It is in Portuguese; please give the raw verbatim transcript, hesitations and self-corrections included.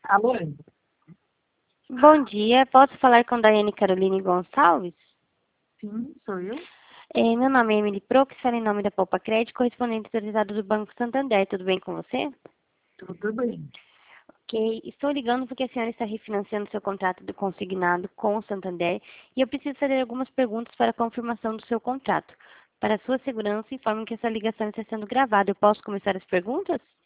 Alô? Bom dia, posso falar com Daiane Caroline Gonçalves? Sim, sou eu. Eh, meu nome é Emily Prox, falo em nome da Poupa Crédito, correspondente autorizado do Banco Santander. Tudo bem com você? Tudo bem. Ok, estou ligando porque a senhora está refinanciando seu contrato de consignado com o Santander e eu preciso fazer algumas perguntas para a confirmação do seu contrato. Para sua segurança, informe que essa ligação está sendo gravada. Eu posso começar as perguntas?